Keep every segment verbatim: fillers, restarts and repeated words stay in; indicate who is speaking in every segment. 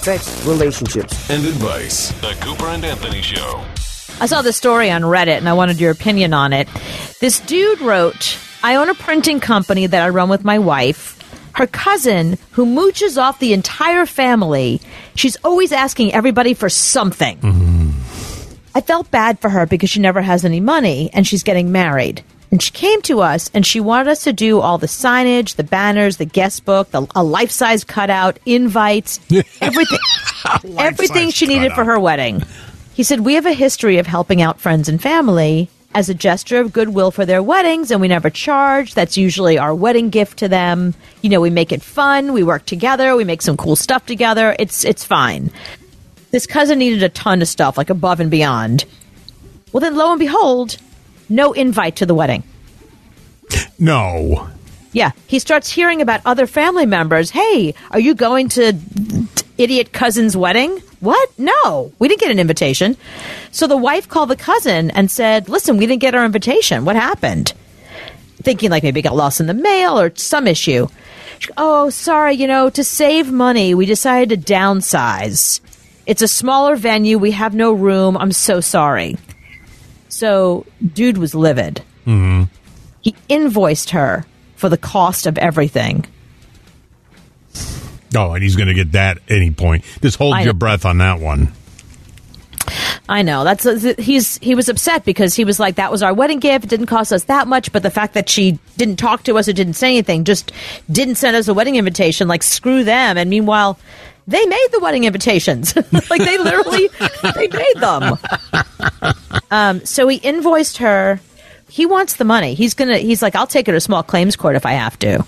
Speaker 1: sex, relationships,
Speaker 2: and advice. The Cooper and Anthony Show.
Speaker 3: I saw this story on Reddit, and I wanted your opinion on it. This dude wrote, I own a printing company that I run with my wife. Her cousin, who mooches off the entire family, she's always asking everybody for something. Mm-hmm. I felt bad for her because she never has any money, and she's getting married. And she came to us, and she wanted us to do all the signage, the banners, the guest book, the, a life-size cutout, invites, everything, everything she needed for her wedding. He said, we have a history of helping out friends and family as a gesture of goodwill for their weddings, and we never charge. That's usually our wedding gift to them. You know, we make it fun. We work together. We make some cool stuff together. It's it's fine. This cousin needed a ton of stuff, like above and beyond. Well, then, lo and behold, no invite to the wedding.
Speaker 4: No.
Speaker 3: Yeah. He starts hearing about other family members. Hey, are you going to idiot cousin's wedding? What? No, we didn't get an invitation. So the wife called the cousin and said, listen, we didn't get our invitation. What happened? Thinking like maybe it got lost in the mail or some issue. She, oh, sorry, you know, to save money, we decided to downsize. It's a smaller venue. We have no room. I'm so sorry. So dude was livid.
Speaker 4: Mm-hmm.
Speaker 3: He invoiced her for the cost of everything.
Speaker 4: Oh, and he's going to get that at any point. Just hold
Speaker 3: I
Speaker 4: your
Speaker 3: know.
Speaker 4: breath on that one.
Speaker 3: I know. That's he's he was upset because he was like, that was our wedding gift. It didn't cost us that much, but the fact that she didn't talk to us or didn't say anything, just didn't send us a wedding invitation, like screw them. And meanwhile, they made the wedding invitations. Like they literally they made them. Um, so he invoiced her. He wants the money. He's gonna. He's like, I'll take her to small claims court if I have to.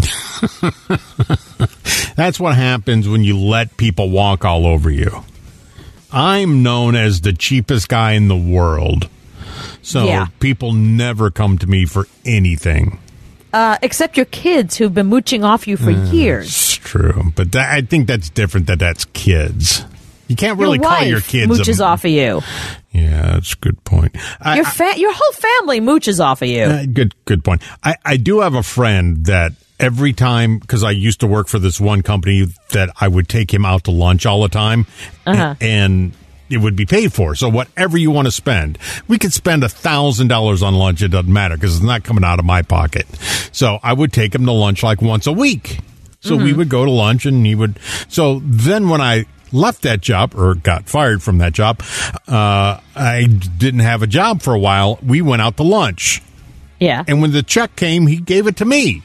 Speaker 4: That's what happens when you let people walk all over you. I'm known as the cheapest guy in the world. So
Speaker 3: Yeah.
Speaker 4: people never come to me for anything.
Speaker 3: Uh, except your kids who've been mooching off you for years.
Speaker 4: It's true. But that, I think that's different that that's kids. You can't really
Speaker 3: your
Speaker 4: call
Speaker 3: wife
Speaker 4: your kids.
Speaker 3: mooches
Speaker 4: a,
Speaker 3: off of you.
Speaker 4: Yeah, that's a good point. I,
Speaker 3: Your fa- your whole family mooches off of you.
Speaker 4: Uh, good, good point. I, I do have a friend that every time, because I used to work for this one company, that I would take him out to lunch all the time,
Speaker 3: Uh-huh.
Speaker 4: and, and it would be paid for. So whatever you want to spend, we could spend a thousand dollars on lunch. It doesn't matter because it's not coming out of my pocket. So I would take him to lunch like once a week. So mm-hmm. we would go to lunch, and he would. So then when I left that job or got fired from that job, uh, I didn't have a job for a while. We went out to lunch.
Speaker 3: Yeah.
Speaker 4: And when the check came, he gave it to me.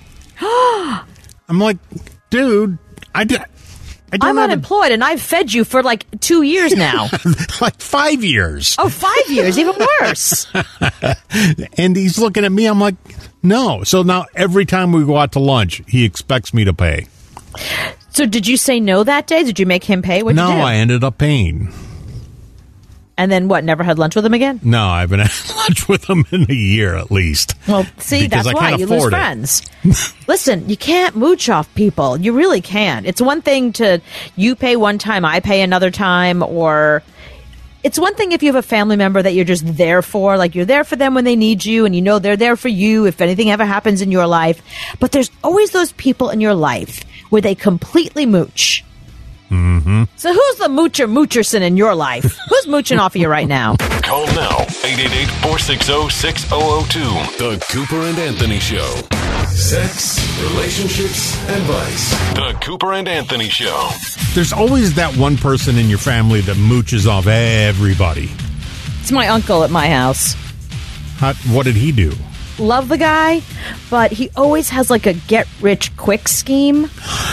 Speaker 4: I'm like, dude, I did. I don't
Speaker 3: I'm
Speaker 4: have
Speaker 3: unemployed, and I've fed you for like two years now.
Speaker 4: a, like five years.
Speaker 3: Oh, five years, even worse.
Speaker 4: And he's looking at me. I'm like, no. So now every time we go out to lunch, he expects me to pay.
Speaker 3: So did you say no that day? Did you make him pay? What'd
Speaker 4: no,
Speaker 3: you do?
Speaker 4: I ended up paying.
Speaker 3: And then what, never had lunch with him again?
Speaker 4: No, I haven't had lunch with him in a year at least.
Speaker 3: Well, see,
Speaker 4: Because
Speaker 3: that's
Speaker 4: I
Speaker 3: why
Speaker 4: can't
Speaker 3: you lose
Speaker 4: afford it.
Speaker 3: friends. Listen, you can't mooch off people. You really can't. It's one thing to you pay one time, I pay another time, or it's one thing if you have a family member that you're just there for, like you're there for them when they need you, and you know they're there for you if anything ever happens in your life. But there's always those people in your life where they completely mooch.
Speaker 4: Mm-hmm.
Speaker 3: So who's the moocher moocherson in your life? Who's mooching off of you right now?
Speaker 2: Call now, eight eight eight, four six zero, six zero zero two. The Cooper and Anthony Show. Sex, relationships, advice. The Cooper and Anthony Show.
Speaker 4: There's always that one person in your family that mooches off everybody.
Speaker 3: It's my uncle at my house.
Speaker 4: How, what did he do?
Speaker 3: Love the guy, but he always has like a get rich quick scheme.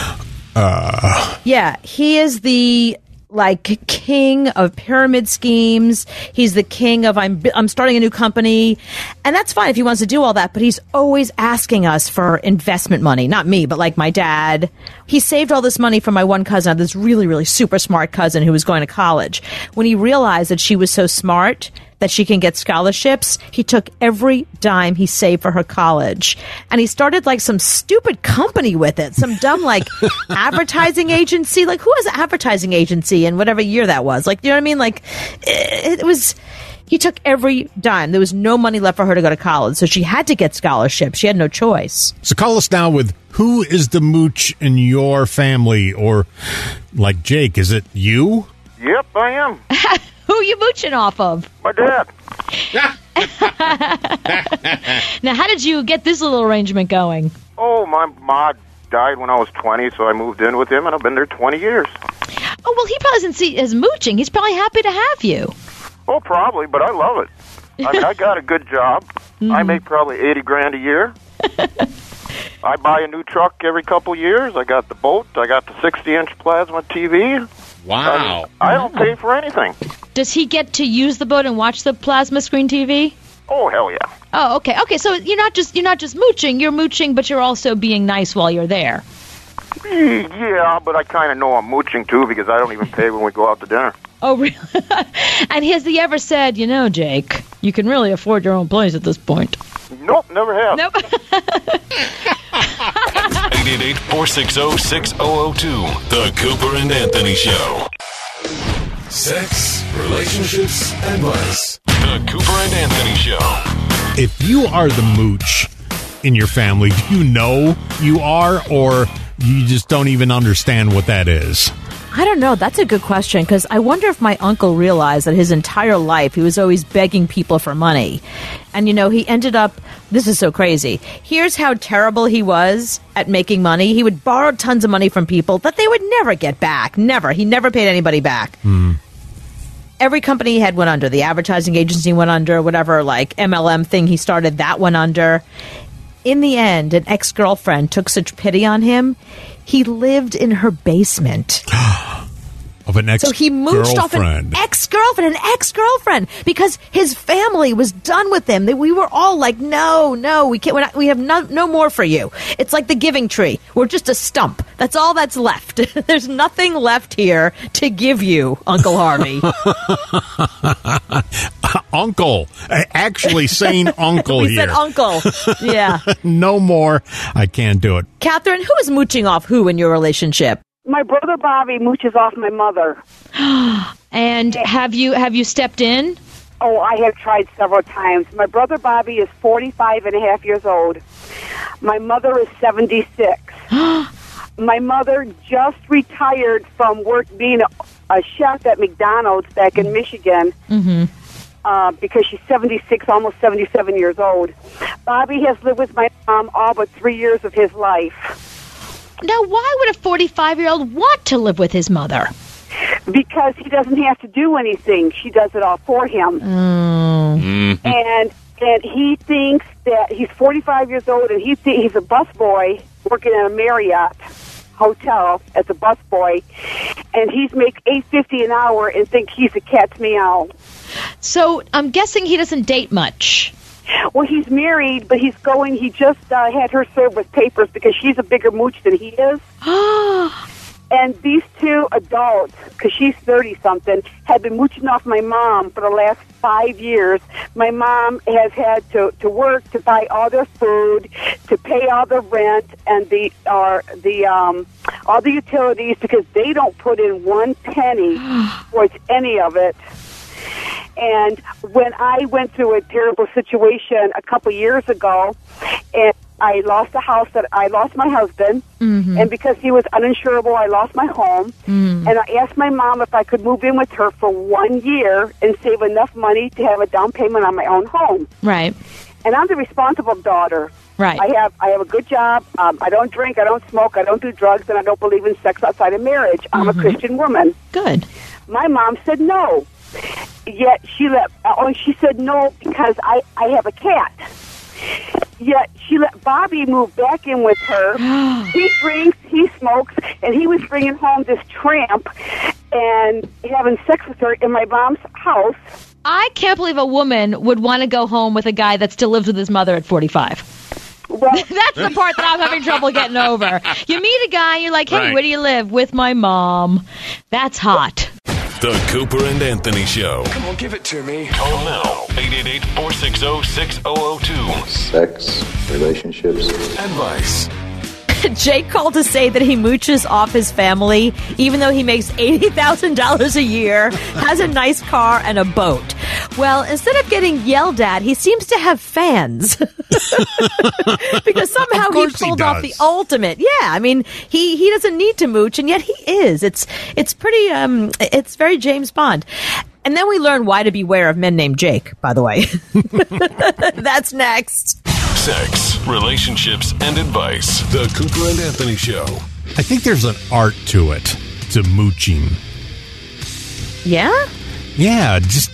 Speaker 4: Uh,
Speaker 3: yeah, he is the like king of pyramid schemes. He's the king of I'm I'm starting a new company, and that's fine if he wants to do all that. But he's always asking us for investment money. Not me, but like my dad. He saved all this money for my one cousin, this really really super smart cousin who was going to college. When he realized that she was so smart that she can get scholarships, he took every dime he saved for her college. And he started like some stupid company with it. Some dumb like advertising agency. Like who has an advertising agency in whatever year that was? Like, you know what I mean? Like it, it was, He took every dime. There was no money left for her to go to college, so she had to get scholarships. She had no choice.
Speaker 4: So call us now with who is the mooch in your family, or like Jake, is it you?
Speaker 1: Yep, I am.
Speaker 3: Who are you mooching off of?
Speaker 1: My dad.
Speaker 3: Now, how did you get this little arrangement going?
Speaker 1: Oh, my ma died when I was twenty, so I moved in with him, and I've been there twenty years.
Speaker 3: Oh, well, he probably doesn't see it as mooching. He's probably happy to have you.
Speaker 1: Oh, probably, but I love it. I mean, I got a good job. Mm-hmm. I make probably eighty grand a year. I buy a new truck every couple years. I got the boat. I got the sixty-inch plasma T V.
Speaker 4: Wow.
Speaker 1: I, I don't pay for anything.
Speaker 3: Does he get to use the boat and watch the plasma screen T V?
Speaker 1: Oh, hell yeah.
Speaker 3: Oh, okay. Okay, so you're not just you're not just mooching. You're mooching, but you're also being nice while you're there.
Speaker 1: Yeah, but I kind of know I'm mooching, too, because I don't even pay when we go out to dinner.
Speaker 3: Oh, really? And has he ever said, you know, Jake, you can really afford your own place at this point?
Speaker 1: Nope, never have.
Speaker 3: Nope.
Speaker 2: eight eight eight, four six zero, six zero zero two. The Cooper and Anthony Show. Sex, relationships, advice. The Cooper and Anthony Show.
Speaker 4: If you are the mooch in your family, do you know you are, or you just don't even understand what that is?
Speaker 3: I don't know. That's a good question, because I wonder if my uncle realized that his entire life he was always begging people for money. And, you know, he ended up, this is so crazy. Here's how terrible he was at making money. He would borrow tons of money from people that they would never get back. Never. He never paid anybody back.
Speaker 4: Hmm.
Speaker 3: Every company he had went under. The advertising agency went under, whatever, like M L M thing he started, that went under. In the end, an ex-girlfriend took such pity on him, he lived in her basement.
Speaker 4: Of an ex-girlfriend.
Speaker 3: So he mooched off an ex-girlfriend, an ex-girlfriend, because his family was done with him. We were all like, no, no, we can't. We're not, we have no, no more for you. It's like the giving tree. We're just a stump. That's all that's left. There's nothing left here to give you, Uncle Harvey.
Speaker 4: Uncle. Actually saying uncle
Speaker 3: we
Speaker 4: here.
Speaker 3: We said uncle. Yeah.
Speaker 4: No more. I can't do it.
Speaker 3: Catherine, who is mooching off who in your relationship?
Speaker 5: My brother Bobby mooches off my mother.
Speaker 3: And have you have you stepped in?
Speaker 5: Oh, I have tried several times. My brother Bobby is forty-five and a half years old. My mother is seventy-six. My mother just retired from work being a, a chef at McDonald's back in Michigan.
Speaker 3: Mm-hmm.
Speaker 5: Uh, because she's seventy-six, almost seventy-seven years old. Bobby has lived with my mom all but three years of his life.
Speaker 3: Now, why would a forty-five-year-old want to live with his mother?
Speaker 5: Because he doesn't have to do anything. She does it all for him.
Speaker 3: Mm.
Speaker 5: And and he thinks that he's forty-five years old, and he th- he's a busboy working at a Marriott hotel as a busboy, and he's make eight fifty an hour and think he's a cat's meow.
Speaker 3: So I'm guessing he doesn't date much.
Speaker 5: Well, he's married, but he's going, he just uh, had her served with papers because she's a bigger mooch than he is. And these two adults, because she's thirty-something, have been mooching off my mom for the last five years. My mom has had to, to work to buy all their food, to pay all the rent, and the or the um, all the utilities, because they don't put in one penny towards any of it. And when I went through a terrible situation a couple years ago, and I lost a house that I lost my husband, mm-hmm. and because he was uninsurable, I lost my home. Mm. And I asked my mom if I could move in with her for one year and save enough money to have a down payment on my own home.
Speaker 3: Right.
Speaker 5: And I'm the responsible daughter.
Speaker 3: Right.
Speaker 5: I have I have a good job. Um, I don't drink. I don't smoke. I don't do drugs, and I don't believe in sex outside of marriage. I'm mm-hmm. a Christian woman.
Speaker 3: Good.
Speaker 5: My mom said no. Yet she let. Oh, she said no because I, I have a cat. Yet she let Bobby move back in with her. He drinks, he smokes, and he was bringing home this tramp and having sex with her in my mom's house.
Speaker 3: I can't believe a woman would want to go home with a guy that still lives with his mother at forty-five. Well, that's the part that I'm having trouble getting over. You meet a guy, you're like, hey, right. Where do you live? With my mom. That's hot.
Speaker 2: The Cooper and Anthony Show.
Speaker 6: Come on, give it to me.
Speaker 2: Call now. eight eight eight, four six zero, six zero zero two.
Speaker 7: Sex, relationships,
Speaker 2: advice.
Speaker 3: Jake called to say that he mooches off his family, even though he makes eighty thousand dollars a year, has a nice car, and a boat. Well, instead of getting yelled at, he seems to have fans. Because somehow he pulled
Speaker 4: he
Speaker 3: off the ultimate. Yeah, I mean, he, he doesn't need to mooch, and yet he is. It's it's pretty, um, it's very James Bond. And then we learn why to beware of men named Jake, by the way. That's next.
Speaker 2: Sex, relationships, and advice. The Cooper and Anthony Show.
Speaker 4: I think there's an art to it, to mooching.
Speaker 3: Yeah?
Speaker 4: Yeah, just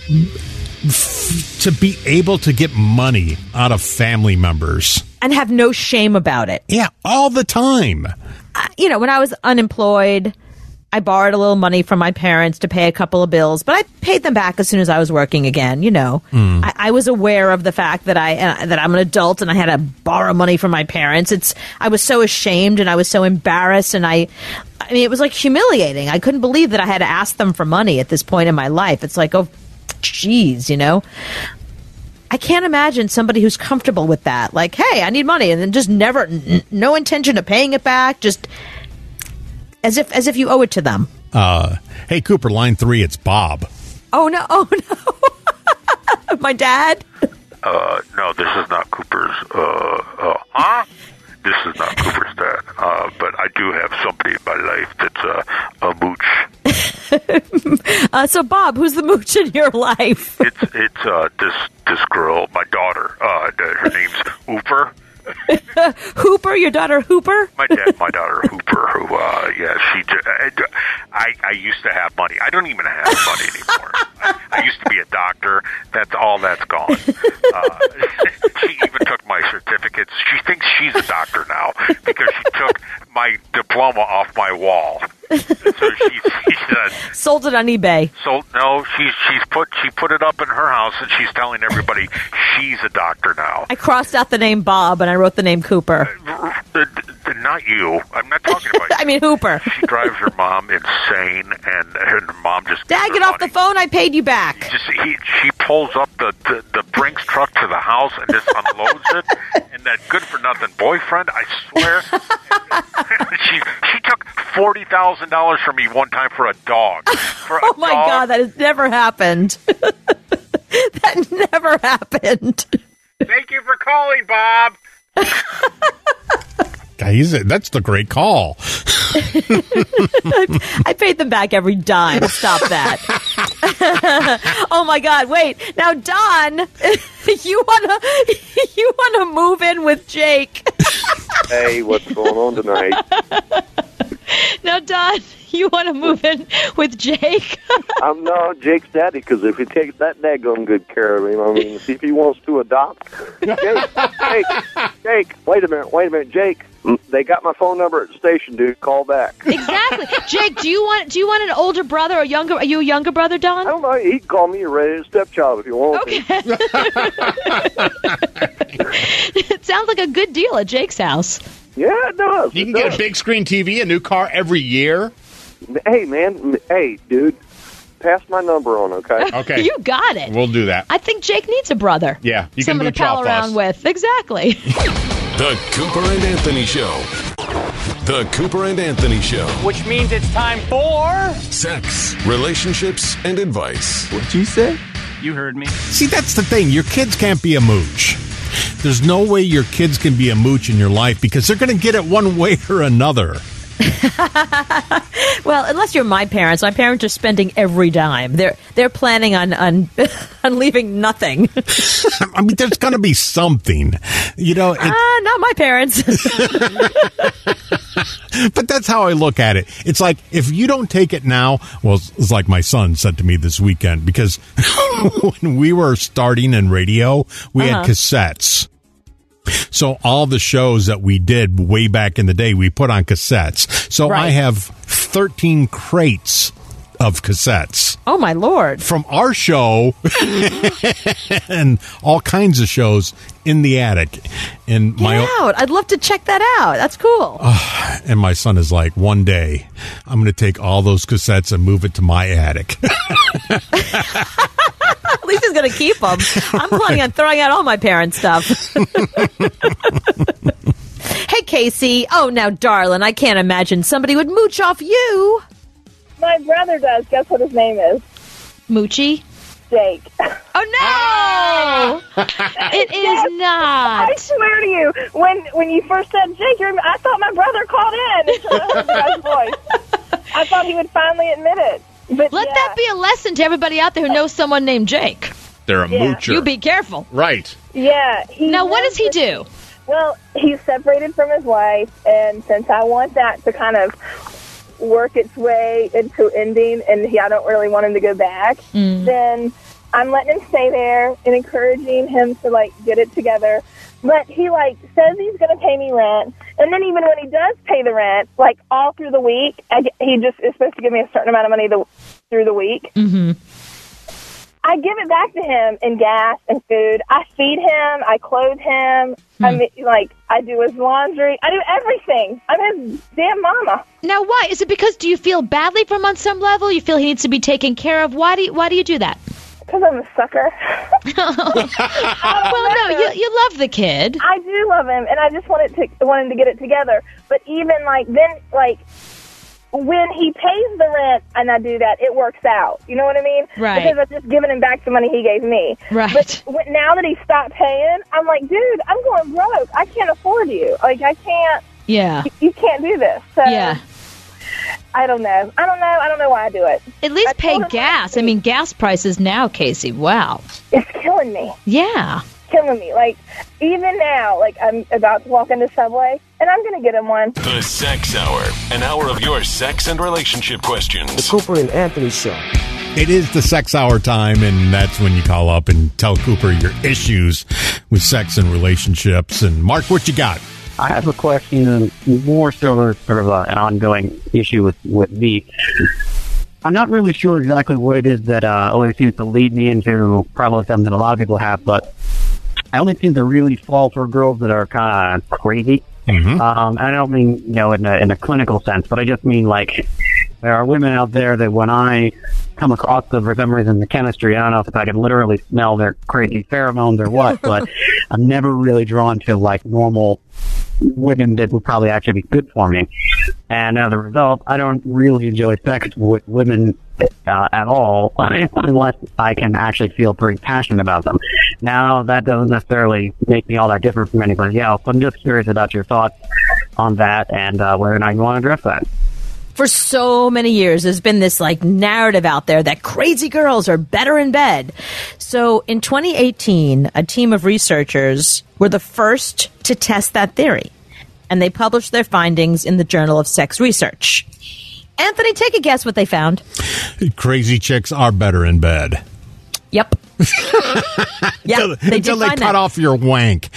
Speaker 4: f- to be able to get money out of family members.
Speaker 3: And have no shame about it.
Speaker 4: Yeah, all the time.
Speaker 3: Uh, you know, when I was unemployed, I borrowed a little money from my parents to pay a couple of bills, but I paid them back as soon as I was working again. You know, mm. I, I was aware of the fact that I uh, that I'm an adult and I had to borrow money from my parents. It's I was so ashamed and I was so embarrassed, and I, I mean, it was like humiliating. I couldn't believe that I had to ask them for money at this point in my life. It's like, oh, geez, you know. I can't imagine somebody who's comfortable with that. Like, hey, I need money, and then just never, n- no intention of paying it back. Just. As if as if you owe it to them.
Speaker 4: Uh, hey, Cooper, line three, it's Bob.
Speaker 3: Oh, no. Oh, no. My dad?
Speaker 6: Uh, no, this is not Cooper's. Uh, uh, huh? This is not Cooper's dad. Uh, but I do have somebody in my life that's uh, a mooch.
Speaker 3: uh, so, Bob, who's the mooch in your life?
Speaker 6: it's it's uh, this this girl, my daughter. Uh, her name's Hooper.
Speaker 3: Hooper, your daughter Hooper?
Speaker 6: My dad, my daughter Hooper, who, uh, yeah, she, I, I used to have money. I don't even have money anymore. I, I used to be a doctor. That's all that's gone. Uh, she even took my certificates. She thinks she's a doctor now because she took my diploma off my wall. So she, she said,
Speaker 3: sold it on eBay.
Speaker 6: So no, she's she's put she put it up in her house, and she's telling everybody she's a doctor now.
Speaker 3: I crossed out the name Bob and I wrote the name Cooper.
Speaker 6: Uh, uh, uh, not you. I'm not talking about you.
Speaker 3: I mean Hooper.
Speaker 6: She drives her mom insane, and her mom just
Speaker 3: Dad, get off
Speaker 6: money.
Speaker 3: the phone. I paid you back.
Speaker 6: Just he, she pulls up the, the the Brinks truck to the house and just unloads it. And that good for nothing boyfriend, I swear, she she took forty thousand dollars from me one time for a dog. For a
Speaker 3: oh my
Speaker 6: dog.
Speaker 3: God, that has never happened. That never happened.
Speaker 6: Thank you for calling, Bob.
Speaker 4: He's a, that's the great call.
Speaker 3: I paid them back every dime. Stop that. Oh my God! Wait, now Don, you wanna you wanna move in with Jake?
Speaker 1: Hey, what's going on tonight?
Speaker 3: Now Don, you want to move in with Jake?
Speaker 1: I'm no Jake's daddy, because if he takes that daggone good care of him, I mean, see if he wants to adopt. Jake, Jake, Jake, wait a minute, wait a minute, Jake. They got my phone number at the station, dude. Call back.
Speaker 3: Exactly, Jake. Do you want do you want an older brother or younger? Are you a younger brother, Don?
Speaker 1: I don't know. He can call me a redheaded stepchild if you want.
Speaker 3: Okay. It sounds like a good deal at Jake's house.
Speaker 1: Yeah, it does.
Speaker 8: You
Speaker 1: it
Speaker 8: can
Speaker 1: does.
Speaker 8: get a big screen T V, a new car every year.
Speaker 1: Hey, man. Hey, dude. Pass my number on, okay?
Speaker 8: Okay.
Speaker 3: You got it.
Speaker 8: We'll do that.
Speaker 3: I think Jake needs a brother.
Speaker 8: Yeah, you
Speaker 3: Someone
Speaker 8: can
Speaker 3: to pal
Speaker 8: mooch off
Speaker 3: around
Speaker 8: us.
Speaker 3: with. Exactly.
Speaker 2: The Cooper and Anthony Show. The Cooper and Anthony Show.
Speaker 9: Which means it's time for...
Speaker 2: Sex, relationships, and advice.
Speaker 9: What'd you say? You heard me.
Speaker 4: See, that's the thing. Your kids can't be a mooch. There's no way your kids can be a mooch in your life because they're going to get it one way or another.
Speaker 3: Well, unless you're my parents, my parents are spending every dime. They're they're planning on on, on leaving nothing.
Speaker 4: I mean, there's going to be something, you know. It,
Speaker 3: Ah, uh, not my parents.
Speaker 4: but that's how I look at it. It's like if you don't take it now, well, it's like my son said to me this weekend because when we were starting in radio, we
Speaker 3: Uh-huh.
Speaker 4: had cassettes. So all the shows that we did way back in the day, we put on cassettes. So
Speaker 3: Right.
Speaker 4: I have thirteen crates of cassettes
Speaker 3: Oh my Lord!
Speaker 4: from our show and all kinds of shows in the attic. And
Speaker 3: Get
Speaker 4: my
Speaker 3: out! I'd love to check that out. That's cool.
Speaker 4: and my son is like, one day I'm going to take all those cassettes and move it to my attic.
Speaker 3: At least he's going to keep them. I'm planning on throwing out all my parents' stuff. Hey, Casey. Oh, now, darling, I can't imagine somebody would mooch off you.
Speaker 10: My brother does. Guess what his name is?
Speaker 3: Moochie?
Speaker 10: Jake.
Speaker 3: Oh, no! It is not.
Speaker 10: I swear to you, when when you first said Jake, you're, I thought my brother called in until I heard the guy's voice. I thought he would finally admit it. But
Speaker 3: Let
Speaker 10: yeah.
Speaker 3: that be a lesson to everybody out there who knows someone named Jake.
Speaker 8: They're a
Speaker 10: Yeah.
Speaker 8: moocher.
Speaker 3: You be careful.
Speaker 8: Right.
Speaker 10: Yeah. He
Speaker 3: Now, what
Speaker 10: knows
Speaker 3: does he
Speaker 10: that-
Speaker 3: do?
Speaker 10: Well, he's separated from his wife, and since I want that to kind of work its way into ending, and he, I don't really want him to go back,
Speaker 3: Mm.
Speaker 10: then I'm letting him stay there and encouraging him to, like, get it together. But he, like, says he's going to pay me rent, and then even when he does pay the rent, like, all through the week, I get, he just is supposed to give me a certain amount of money the, through the week.
Speaker 3: Mm-hmm.
Speaker 10: I give it back to him in gas and food. I feed him. I clothe him.
Speaker 3: Hmm.
Speaker 10: I mean, like, I do his laundry. I do everything. I'm his damn mama.
Speaker 3: Now, why? Is it because do you feel badly for him on some level? You feel he needs to be taken care of? Why do you, why do you do that?
Speaker 10: Because I'm a sucker.
Speaker 3: Well, no, you, you love the kid.
Speaker 10: I do love him, and I just wanted to want him to get it together. But even, like, then, like, when he pays the rent and I do that, it works out. You know what I mean?
Speaker 3: Right.
Speaker 10: Because I'm just giving him back the money he gave me.
Speaker 3: Right.
Speaker 10: But when, now that he stopped paying, I'm like, dude, I'm going broke. I can't afford you. Like, I can't.
Speaker 3: Yeah.
Speaker 10: You, you can't do this. So
Speaker 3: Yeah.
Speaker 10: I don't know. I don't know. I don't know why I do it.
Speaker 3: At least
Speaker 10: I
Speaker 3: pay
Speaker 10: told him
Speaker 3: gas.
Speaker 10: last
Speaker 3: I
Speaker 10: week.
Speaker 3: mean, gas prices now, Casey. Wow.
Speaker 10: It's killing me.
Speaker 3: Yeah.
Speaker 10: Killing me. Like, even now, like, I'm about to walk into Subway, and I'm going to get him one.
Speaker 2: The Sex Hour, an hour of your sex and relationship questions.
Speaker 11: The Cooper and Anthony Show.
Speaker 4: It is the sex hour time, and that's when you call up and tell Cooper your issues with sex and relationships. And Mark, what you got?
Speaker 12: I have a question, more so sort of uh, an ongoing issue with, with me. I'm not really sure exactly what it is that uh, always seems to lead me into probably something that a lot of people have, but I only seem to really fall for girls that are kind of crazy.
Speaker 4: Mm-hmm.
Speaker 12: Um, I don't mean, you know, in a, in a clinical sense, but I just mean, like, there are women out there that when I come across them for some reason, the chemistry, I don't know if I can literally smell their crazy pheromones or what, but I'm never really drawn to, like, normal women that would probably actually be good for me. And as a result, I don't really enjoy sex with women uh, at all unless I can actually feel pretty passionate about them. Now, that doesn't necessarily make me all that different from anybody else. I'm just curious about your thoughts on that and uh, whether or not you want to address that.
Speaker 3: For so many years, there's been this like narrative out there that crazy girls are better in bed. So in twenty eighteen, a team of researchers were the first to test that theory, and they published their findings in the Journal of Sex Research. Anthony, take a guess what they found.
Speaker 4: Crazy chicks are better in bed.
Speaker 3: Yep. Yep,
Speaker 4: until
Speaker 3: they,
Speaker 4: until
Speaker 3: did
Speaker 4: they
Speaker 3: find
Speaker 4: cut
Speaker 3: that.
Speaker 4: off your wank.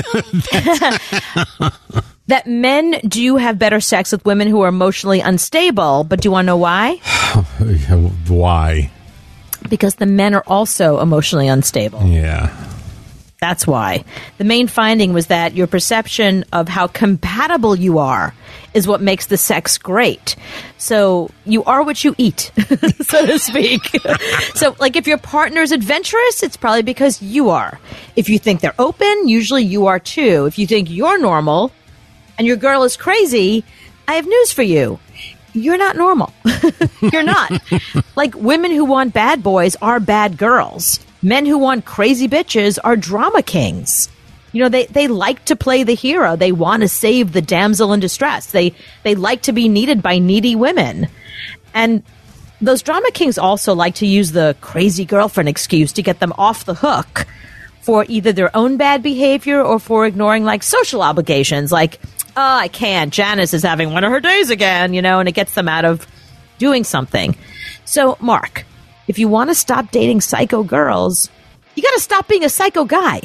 Speaker 3: That men do have better sex with women who are emotionally unstable, but do you want to know why?
Speaker 4: Why?
Speaker 3: Because the men are also emotionally unstable.
Speaker 4: Yeah.
Speaker 3: That's why. The main finding was that your perception of how compatible you are is what makes the sex great. So you are what you eat, so to speak. So, like, if your partner's adventurous, it's probably because you are. If you think they're open, usually you are too. If you think you're normal and your girl is crazy, I have news for you. You're not normal. You're not. Like, women who want bad boys are bad girls. Men who want crazy bitches are drama kings. You know, they, they like to play the hero. They want to save the damsel in distress. They they like to be needed by needy women. And those drama kings also like to use the crazy girlfriend excuse to get them off the hook for either their own bad behavior or for ignoring, like, social obligations. Like, oh, I can't. Janice is having one of her days again, you know, and it gets them out of doing something. So, Mark, if you want to stop dating psycho girls, you got to stop being a psycho guy.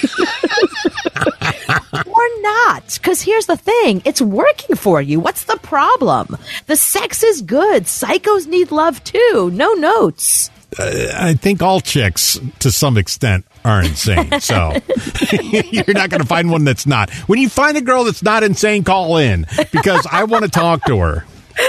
Speaker 3: Or not. Because here's the thing. It's working for you. What's the problem? The sex is good. Psychos need love too. No notes.
Speaker 4: Uh, I think all chicks, to some extent, are insane. So you're not going to find one that's not. When you find a girl that's not insane, call in, because I want to talk to her.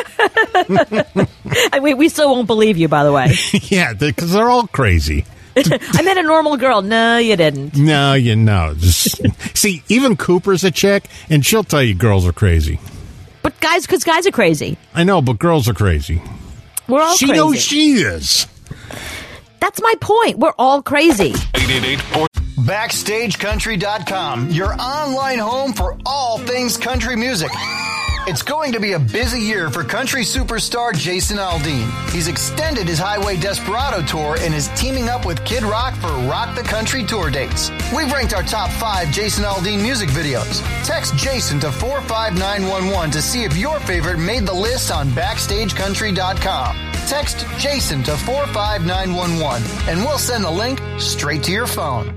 Speaker 3: I mean, we still won't believe you, by the way.
Speaker 4: Yeah, because they're all crazy.
Speaker 3: I met a normal girl. No, you didn't.
Speaker 4: No, you know. Just see, even Cooper's a chick, and she'll tell you girls are crazy.
Speaker 3: But guys, because guys are crazy.
Speaker 4: I know, but girls are crazy.
Speaker 3: We're all
Speaker 4: she
Speaker 3: crazy.
Speaker 4: knows she is.
Speaker 3: That's my point. We're all crazy.
Speaker 2: eight eight eight four
Speaker 11: Backstage Country dot com, your online home for all things country music. It's going to be a busy year for country superstar Jason Aldean. He's extended his Highway Desperado tour and is teaming up with Kid Rock for Rock the Country tour dates. We've ranked our top five Jason Aldean music videos. Text Jason to four five nine one one to see if your favorite made the list on Backstage Country dot com. Text Jason to four five nine one one and we'll send the link straight to your phone.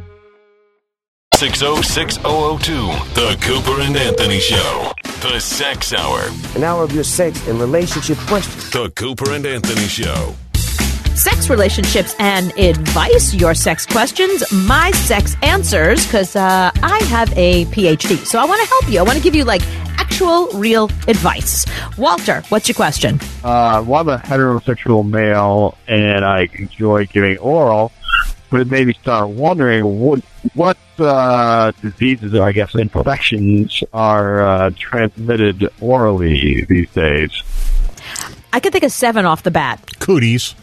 Speaker 2: six oh six oh oh two, The Cooper and Anthony Show. The Sex Hour.
Speaker 13: An hour of your sex and relationship questions.
Speaker 2: The Cooper and Anthony Show.
Speaker 3: Sex, relationships, and advice. Your sex questions, my sex answers, because uh, I have a P H D. So I want to help you. I want to give you, like, actual, real advice. Walter, what's your question?
Speaker 14: Uh, well, I'm a heterosexual male, and I enjoy giving oral, but it made me start wondering what what uh, diseases, or I guess infections, are uh, transmitted orally these days.
Speaker 3: I can think of seven off the bat.
Speaker 4: Cooties.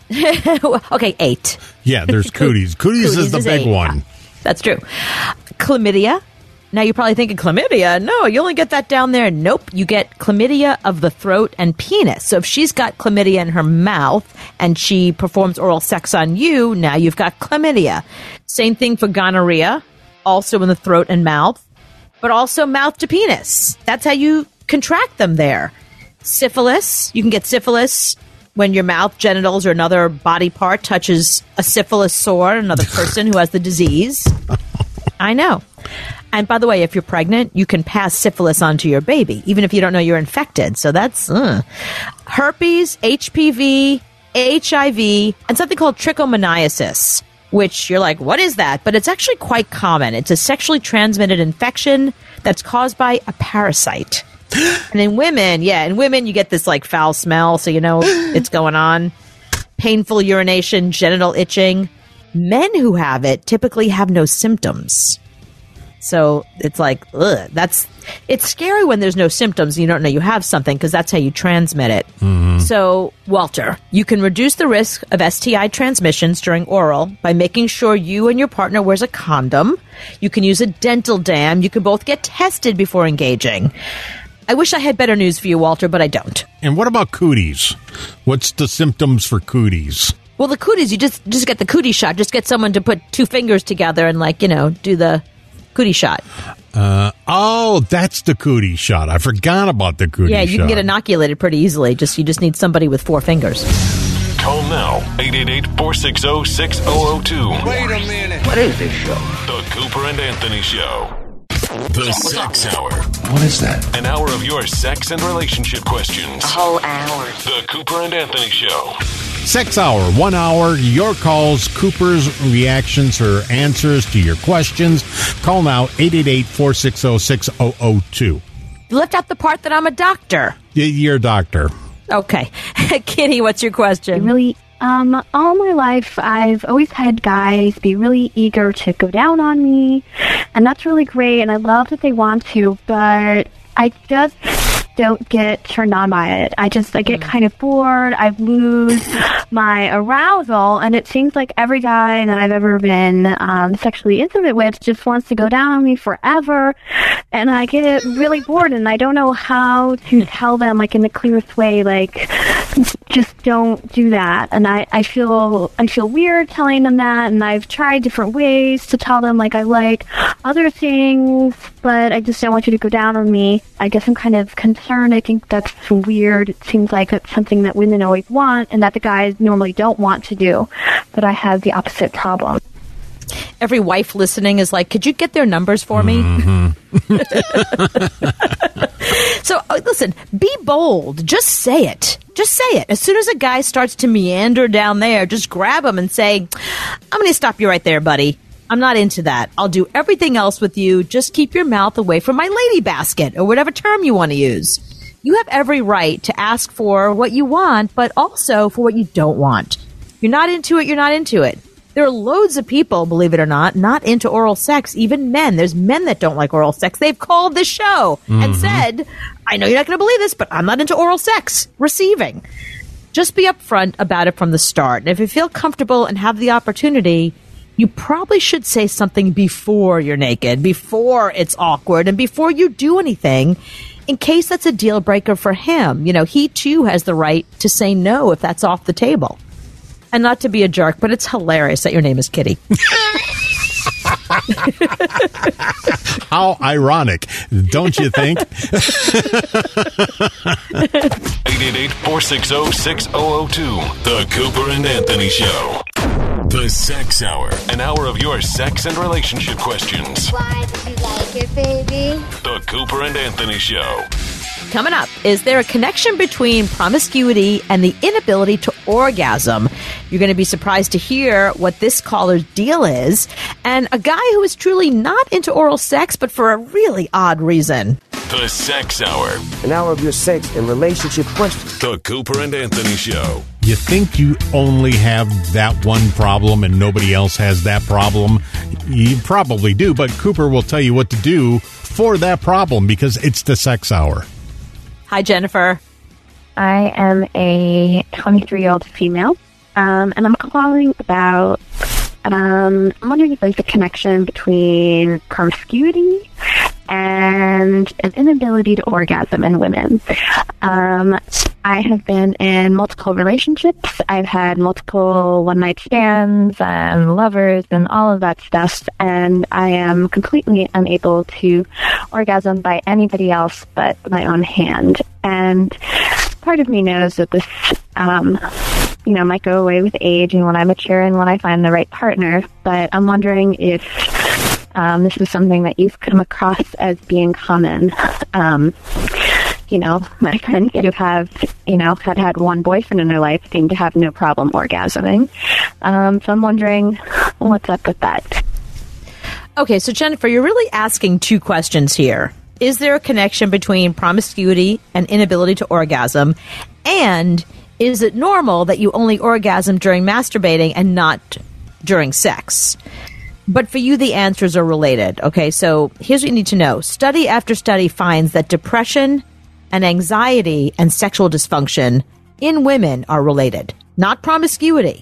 Speaker 3: Okay, eight.
Speaker 4: Yeah, there's cooties. Cooties,
Speaker 3: Cooties
Speaker 4: is the
Speaker 3: is
Speaker 4: big
Speaker 3: eight,
Speaker 4: one.
Speaker 3: yeah. That's true. Chlamydia. Now, you're probably thinking, chlamydia? No, you only get that down there. Nope. You get chlamydia of the throat and penis. So if she's got chlamydia in her mouth and she performs oral sex on you, now you've got chlamydia. Same thing for gonorrhea, also in the throat and mouth, but also mouth to penis. That's how you contract them there. Syphilis. You can get syphilis when your mouth, genitals, or another body part touches a syphilis sore, another person who has the disease. I know. And by the way, if you're pregnant, you can pass syphilis on to your baby, even if you don't know you're infected. So that's uh. herpes, H P V, H I V, and something called trichomoniasis, which you're like, what is that? But it's actually quite common. It's a sexually transmitted infection that's caused by a parasite. And in women, yeah, in women, you get this like foul smell, so you know it's going on. Painful urination, genital itching. Men who have it typically have no symptoms. So it's like, ugh, that's, it's scary when there's no symptoms and you don't know you have something, because that's how you transmit it. Mm-hmm. So, Walter, you can reduce the risk of S T I transmissions during oral by making sure you and your partner wears a condom. You can use a dental dam. You can both get tested before engaging. I wish I had better news for you, Walter, but I don't.
Speaker 4: And what about cooties? What's the symptoms for cooties?
Speaker 3: Well, the cooties, you just, just get the cootie shot. Just get someone to put two fingers together and, like, you know, do the cootie shot.
Speaker 4: Uh, oh, that's the cootie shot. I forgot about the cootie shot.
Speaker 3: Yeah, you
Speaker 4: shot.
Speaker 3: can get inoculated pretty easily. Just You just need somebody with four fingers.
Speaker 2: Call now, eight eight eight, four six zero, six zero zero two.
Speaker 13: Wait a minute. What is this show?
Speaker 2: The Cooper and Anthony Show. The Sex Hour.
Speaker 7: What is that?
Speaker 2: An hour of your sex and relationship questions.
Speaker 15: A whole hour.
Speaker 2: The Cooper and Anthony Show.
Speaker 4: Sex Hour, one hour, your calls, Cooper's reactions or answers to your questions. Call now, eight eight eight, four six zero, six zero zero two.
Speaker 3: You left out the part that I'm a doctor.
Speaker 4: You're a doctor.
Speaker 3: Okay. Kitty, what's your question?
Speaker 16: Really, um, all my life, I've always had guys be really eager to go down on me, and that's really great, and I love that they want to, but I just don't get turned on by it. I just, I get kind of bored. I lose my arousal, and it seems like every guy that I've ever been um, sexually intimate with just wants to go down on me forever, and I get really bored, and I don't know how to tell them, like, in the clearest way, like, just don't do that. And I, I feel I feel weird telling them that, and I've tried different ways to tell them, like, I like other things, but I just don't want you to go down on me. I guess I'm kind of concerned. I think that's weird. It seems like that's something that women always want and that the guys normally don't want to do, but I have the opposite problem.
Speaker 3: Every wife listening is like, could you get their numbers for me?
Speaker 4: Mm-hmm.
Speaker 3: So, uh, listen, be bold. Just say it. Just say it. As soon as a guy starts to meander down there, just grab him and say, I'm going to stop you right there, buddy. I'm not into that. I'll do everything else with you. Just keep your mouth away from my lady basket, or whatever term you want to use. You have every right to ask for what you want, but also for what you don't want. You're not into it, you're not into it. There are loads of people, believe it or not, not into oral sex, even men. There's men that don't like oral sex. They've called the show mm-hmm. and said, I know you're not going to believe this, but I'm not into oral sex. Receiving. Just be upfront about it from the start. And if you feel comfortable and have the opportunity, you probably should say something before you're naked, before it's awkward, and before you do anything, in case that's a deal breaker for him. You know, he too has the right to say no if that's off the table. And not to be a jerk, but it's hilarious that your name is Kitty.
Speaker 4: How ironic, don't you think?
Speaker 2: eight eight eight, four six zero, six zero zero two. The Cooper and Anthony Show. The Sex Hour. An hour of your sex and relationship questions.
Speaker 15: Why did you like it, baby?
Speaker 2: The Cooper and Anthony Show.
Speaker 3: Coming up, is there a connection between promiscuity and the inability to orgasm? You're going to be surprised to hear what this caller's deal is. And a guy who is truly not into oral sex, but for a really odd reason.
Speaker 2: The Sex Hour.
Speaker 13: An hour of your sex and relationship questions.
Speaker 2: The Cooper and Anthony Show.
Speaker 4: You think you only have that one problem and nobody else has that problem? You probably do, but Cooper will tell you what to do for that problem because it's the Sex Hour.
Speaker 3: Hi, Jennifer.
Speaker 16: I am a twenty-three-year-old female, um, and I'm calling about, um, I'm wondering if there's a connection between promiscuity and an inability to orgasm in women. Um, I have been in multiple relationships. I've had multiple one-night stands and lovers and all of that stuff, and I am completely unable to orgasm by anybody else but my own hand. And part of me knows that this, um, you know, might go away with age and when I mature and when I find the right partner, but I'm wondering if Um, this is something that you've come across as being common. Um, you know, my friends who have, you know, had had one boyfriend in their life seem to have no problem orgasming. Um, so I'm wondering what's up with that.
Speaker 3: Okay, so Jennifer, you're really asking two questions here. Is there a connection between promiscuity and inability to orgasm? And is it normal that you only orgasm during masturbating and not during sex? But for you, the answers are related. Okay, so here's what you need to know. Study after study finds that depression and anxiety and sexual dysfunction in women are related, not promiscuity.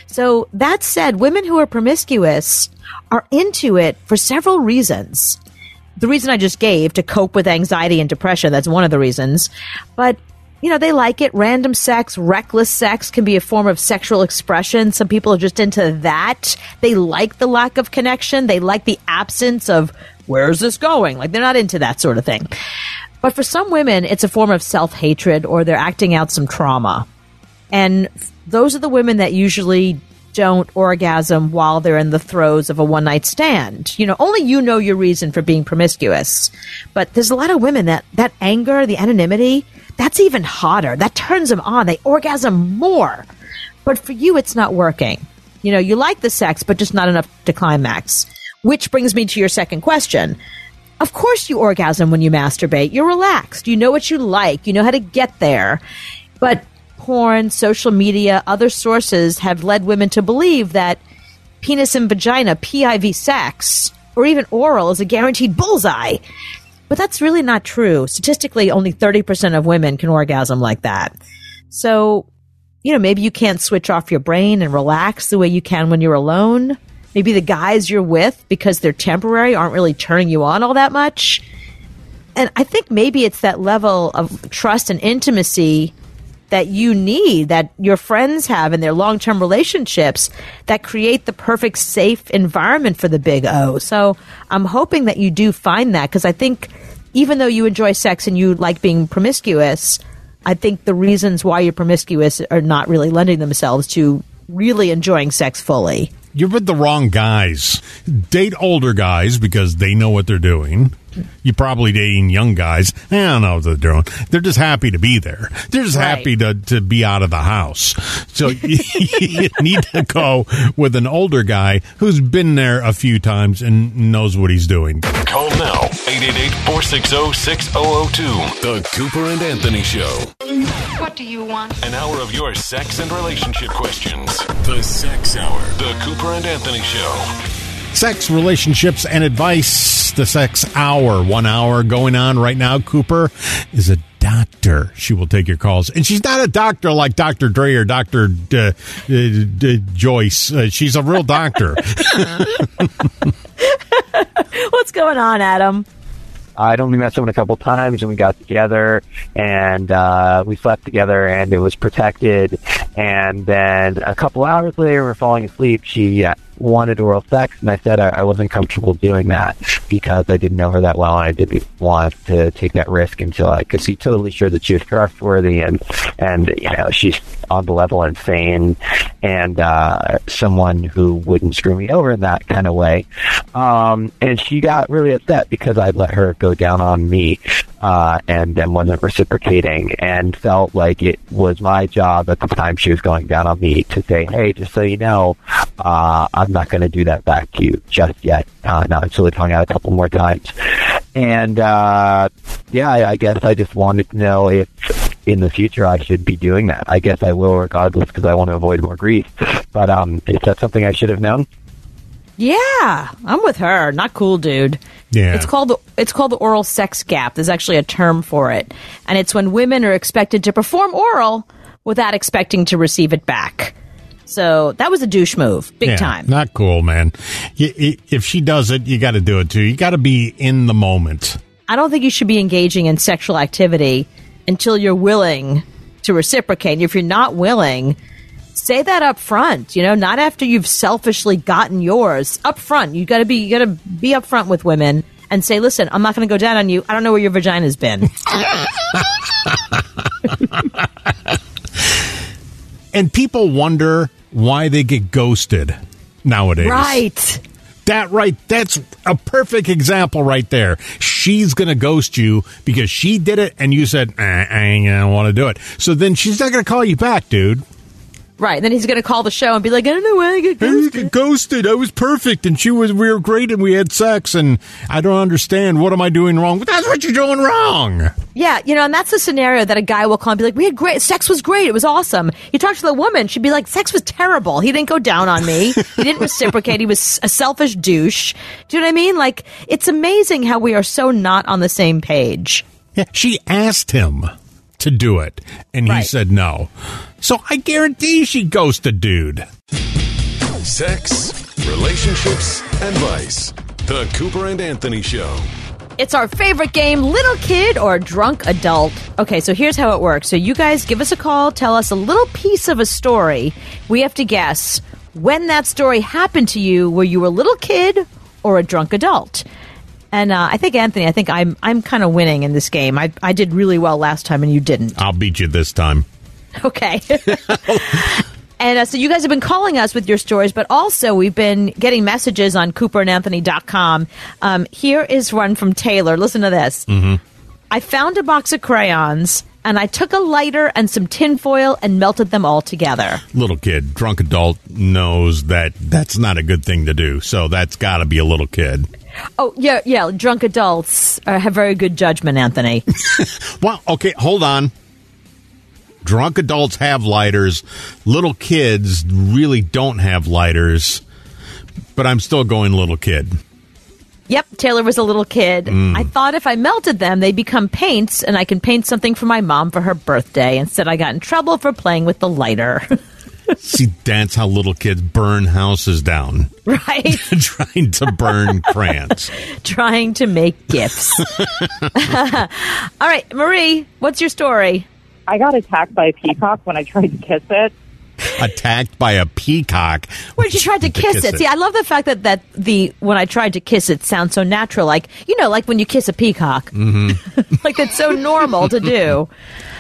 Speaker 3: So that said, women who are promiscuous are into it for several reasons. The reason I just gave, to cope with anxiety and depression, that's one of the reasons. But you know, they like it. Random sex, reckless sex can be a form of sexual expression. Some people are just into that. They like the lack of connection. They like the absence of, where's this going? Like, they're not into that sort of thing. But for some women, it's a form of self-hatred or they're acting out some trauma. And those are the women that usually don't orgasm while they're in the throes of a one-night stand. You know, only you know your reason for being promiscuous. But there's a lot of women that, that anger, the anonymity, that's even hotter. That turns them on. They orgasm more. But for you, it's not working. You know, you like the sex, but just not enough to climax. Which brings me to your second question. Of course you orgasm when you masturbate. You're relaxed. You know what you like. You know how to get there. But porn, social media, other sources have led women to believe that penis and vagina, P I V sex, or even oral is a guaranteed bullseye. But that's really not true. Statistically, only thirty percent of women can orgasm like that. So, you know, maybe you can't switch off your brain and relax the way you can when you're alone. Maybe the guys you're with, because they're temporary, aren't really turning you on all that much. And I think maybe it's that level of trust and intimacy that you need, that your friends have in their long-term relationships, that create the perfect safe environment for the big O. So I'm hoping that you do find that, because I think even though you enjoy sex and you like being promiscuous, I think the reasons why you're promiscuous are not really lending themselves to really enjoying sex fully.
Speaker 4: You're with the wrong guys. Date older guys because they know what they're doing. You're probably dating young guys. I don't know what they're doing. They're just happy to be there. They're just right. happy to, to be out of the house. So you, you need to go with an older guy who's been there a few times and knows what he's doing.
Speaker 2: Call now, eight eight eight, four six zero, six zero zero two. The Cooper and Anthony Show.
Speaker 15: What do you want?
Speaker 2: An hour of your sex and relationship questions. The Sex Hour. The Cooper and Anthony Show.
Speaker 4: Sex, relationships, and advice. The Sex Hour. One hour going on right now. Cooper is a doctor. She will take your calls. And she's not a doctor like Doctor Dre or Doctor Uh, uh, uh, Joyce. Uh, she's a real doctor.
Speaker 3: What's going on, Adam?
Speaker 12: I'd only met someone a couple times, and we got together, and uh, we slept together, and it was protected. And then a couple hours later, we're falling asleep. She uh, wanted oral sex, and I said I, I wasn't comfortable doing that because I didn't know her that well, and I didn't want to take that risk until I could be totally sure that she was trustworthy and, and you know, she's on the level and sane, and uh, someone who wouldn't screw me over in that kind of way. Um, and she got really upset because I let her go down on me uh, and then wasn't reciprocating, and felt like it was my job at the time she was going down on me to say, hey, just so you know, uh, I'm not going to do that back to you just yet. Uh, now until we've hung out a couple more times. And uh, yeah, I, I guess I just wanted to know if in the future I should be doing that. I guess I will regardless because I want to avoid more grief. But um, is that something I should have known?
Speaker 3: Yeah, I'm with her. Not cool, dude.
Speaker 4: Yeah.
Speaker 3: It's called the it's called the oral sex gap. There's actually a term for it. And it's when women are expected to perform oral without expecting to receive it back. So that was a douche move, big
Speaker 4: yeah,
Speaker 3: time.
Speaker 4: Not cool, man. You, you, if she does it, you got to do it too. You got to be in the moment.
Speaker 3: I don't think you should be engaging in sexual activity until you're willing to reciprocate. And if you're not willing, say that up front. You know, not after you've selfishly gotten yours. Up front, you got to be you got to be up front with women and say, "Listen, I'm not going to go down on you. I don't know where your vagina's been."
Speaker 4: And people wonder why they get ghosted nowadays.
Speaker 3: Right.
Speaker 4: That right. That's a perfect example right there. She's going to ghost you because she did it and you said, eh, I ain't going to want to do it. So then she's not going to call you back, dude.
Speaker 3: Right. Then he's going to call the show and be like, I don't know why I get ghosted.
Speaker 4: I get ghosted. I was perfect and she was, we were great and we had sex and I don't understand. What am I doing wrong? But that's what you're doing wrong.
Speaker 3: Yeah. You know, and that's the scenario that a guy will call and be like, we had great, sex was great. It was awesome. You talk to the woman, she'd be like, sex was terrible. He didn't go down on me. He didn't reciprocate. He was a selfish douche. Do you know what I mean? Like, it's amazing how we are so not on the same page.
Speaker 4: Yeah. She asked him to do it and
Speaker 3: right.
Speaker 4: he said no. So I guarantee she ghosted dude.
Speaker 2: Sex, relationships, advice. The Cooper and Anthony Show.
Speaker 3: It's our favorite game, Little Kid or Drunk Adult. Okay, so here's how it works. So you guys give us a call, tell us a little piece of a story. We have to guess when that story happened to you. Were you a little kid or a drunk adult? And uh, I think, Anthony, I think I'm I'm kind of winning in this game. I I did really well last time and you didn't.
Speaker 4: I'll beat you this time.
Speaker 3: Okay. And uh, so you guys have been calling us with your stories, but also we've been getting messages on cooper and anthony dot com. Um, here is one from Taylor. Listen to this.
Speaker 4: Mm-hmm.
Speaker 3: I found a box of crayons, and I took a lighter and some tinfoil and melted them all together.
Speaker 4: Little kid, drunk adult knows that that's not a good thing to do, so that's got to be a little kid.
Speaker 3: Oh, yeah, yeah. Drunk adults uh, have very good judgment, Anthony.
Speaker 4: Well, okay, hold on. Drunk adults have lighters. Little kids really don't have lighters. But I'm still going little kid.
Speaker 3: Yep, Taylor was a little kid.
Speaker 4: Mm.
Speaker 3: I thought if I melted them, they'd become paints, and I can paint something for my mom for her birthday. Instead, I got in trouble for playing with the lighter.
Speaker 4: See, that's how little kids burn houses down.
Speaker 3: Right.
Speaker 4: Trying to burn crayons.
Speaker 3: Trying to make gifts. All right, Marie, what's your story?
Speaker 17: I got attacked by a peacock when I tried to kiss it.
Speaker 4: Attacked by a peacock?
Speaker 3: When you tried to kiss,
Speaker 4: kiss
Speaker 3: it.
Speaker 4: it.
Speaker 3: See, I love the fact that, that the when I tried to kiss it sounds so natural. Like, you know, like when you kiss a peacock.
Speaker 4: Mm-hmm.
Speaker 3: Like, it's so normal to do.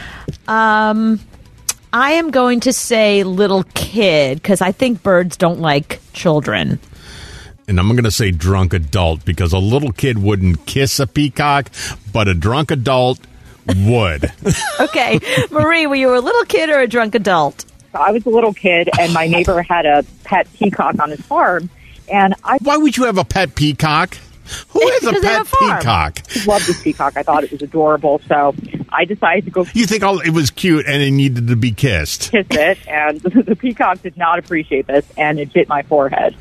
Speaker 3: Um, I am going to say little kid because I think birds don't like children.
Speaker 4: And I'm going to say drunk adult because a little kid wouldn't kiss a peacock, but a drunk adult would.
Speaker 3: Okay. Marie, were you a little kid or a drunk adult?
Speaker 17: I was a little kid, and my neighbor had a pet peacock on his farm. And I
Speaker 4: Why would you have a pet peacock? Who has a pet peacock?
Speaker 17: I loved this peacock. I thought it was adorable, so I decided to go
Speaker 4: You think oh, it was cute and it needed to be kissed?
Speaker 17: kiss it, and the peacock did not appreciate this, and it bit my forehead.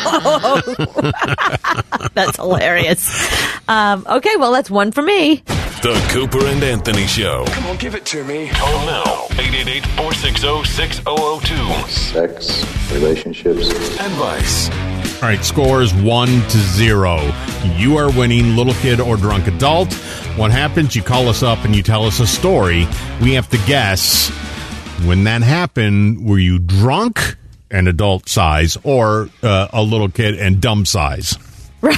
Speaker 3: That's hilarious. Um, okay, well, that's one for me.
Speaker 2: The Cooper and Anthony Show.
Speaker 18: Come on, give it to me.
Speaker 2: Call now. eight eight eight, four six zero, six zero zero two.
Speaker 7: Sex, relationships,
Speaker 2: Advice.
Speaker 4: All right, scores one to zero. You are winning, little kid or drunk adult. What happens? You call us up and you tell us a story. We have to guess when that happened. Were you drunk and adult size, or uh, a little kid and dumb size?
Speaker 3: uh,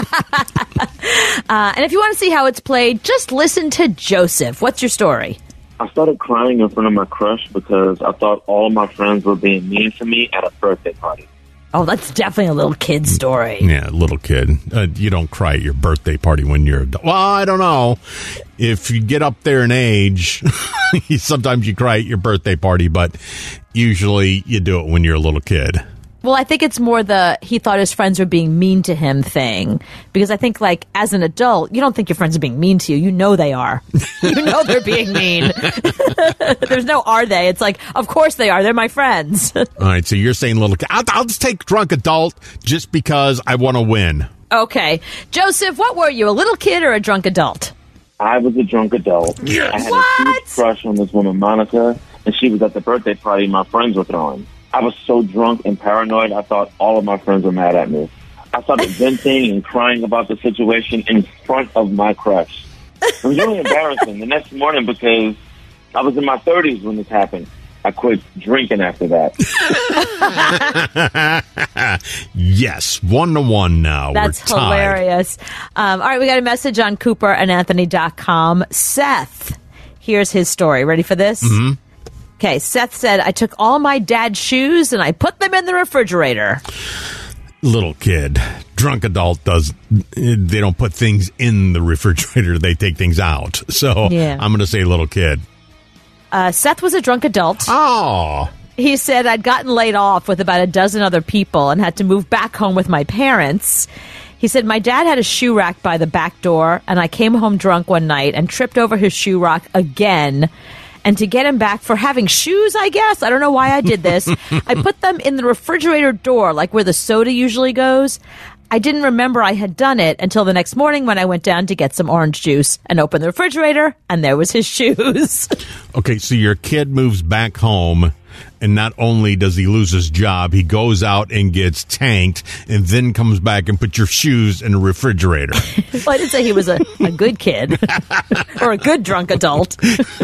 Speaker 3: and if you want to see how it's played, just listen to Joseph. What's your story?
Speaker 19: I started crying in front of my crush because I thought all of my friends were being mean to me at a birthday party.
Speaker 3: Oh, that's definitely a little kid story.
Speaker 4: Yeah, little kid. Uh, you don't cry at your birthday party when you're adult. Well, I don't know. If you get up there in age, sometimes you cry at your birthday party, but usually you do it when you're a little kid.
Speaker 3: Well, I think it's more the he thought his friends were being mean to him thing. Because I think, like, as an adult, you don't think your friends are being mean to you. You know they are. You know they're being mean. There's no are they. It's like, of course they are. They're my friends.
Speaker 4: All right, so you're saying little kid. I'll, I'll just take drunk adult just because I want to win.
Speaker 3: Okay. Joseph, what were you, a little kid or a drunk adult?
Speaker 19: I was a drunk adult.
Speaker 4: Yes.
Speaker 19: I had
Speaker 3: What?
Speaker 19: a huge crush on this woman, Monica, and she was at the birthday party my friends were throwing. I was so drunk and paranoid, I thought all of my friends were mad at me. I started venting and crying about the situation in front of my crush. It was really embarrassing the next morning because I was in my thirties when this happened. I quit drinking after that.
Speaker 4: Yes, one to one now.
Speaker 3: That's
Speaker 4: We're tied.
Speaker 3: hilarious. Um, all right, we got a message on Cooper and Anthony dot com. Seth, here's his story. Ready for this?
Speaker 4: Mm-hmm.
Speaker 3: Okay, Seth said, I took all my dad's shoes and I put them in the refrigerator.
Speaker 4: Little kid. Drunk adult does, they don't put things in the refrigerator, they take things out. So
Speaker 3: Yeah.
Speaker 4: I'm going to say little kid.
Speaker 3: Uh, Seth was a drunk adult.
Speaker 4: Oh.
Speaker 3: He said, I'd gotten laid off with about a dozen other people and had to move back home with my parents. He said, my dad had a shoe rack by the back door, and I came home drunk one night and tripped over his shoe rack again. And to get him back for having shoes, I guess, I don't know why I did this, I put them in the refrigerator door, like where the soda usually goes. I didn't remember I had done it until the next morning when I went down to get some orange juice and opened the refrigerator, and there was his shoes.
Speaker 4: Okay, so your kid moves back home, and not only does he lose his job, he goes out and gets tanked, and then comes back and puts your shoes in the refrigerator.
Speaker 3: Well, I didn't say he was a, a good kid or a good drunk adult.